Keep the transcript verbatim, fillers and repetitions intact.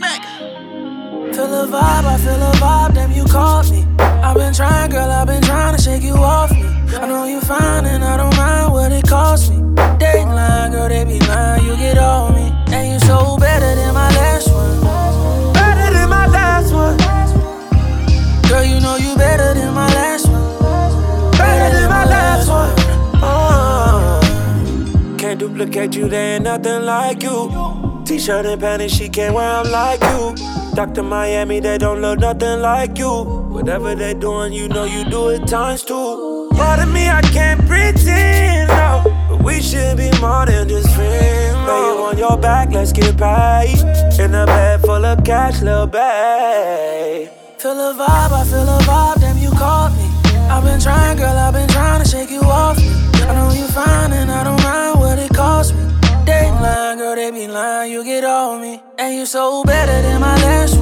Mac. Feel the vibe, I feel the vibe, damn you caught me. I've been trying, girl, I've been trying to shake you off me. I know you fine and I don't mind what it costs me. Dating line, girl, they be lying, you get on me. And you so better than my last one. Better than my last one. Girl, you know you better than my last one. Better than my last one. Oh. Can't duplicate you, there ain't nothing like you. T-shirt and panties, she can't wear them like you. Doctor Miami, they don't look nothing like you. Whatever they doing, you know you do it times two. Part of me, I can't pretend, no, but we should be more than just friends. Lay you on your back, let's get paid. In a bed full of cash, little babe. Feel the vibe, I feel the vibe, damn you caught me. I've been trying, girl, I've been trying to shake you off me. I know you fine and I don't mind what it costs me. Dating line, girl, they be lying, you get on me. And you so better than my last one.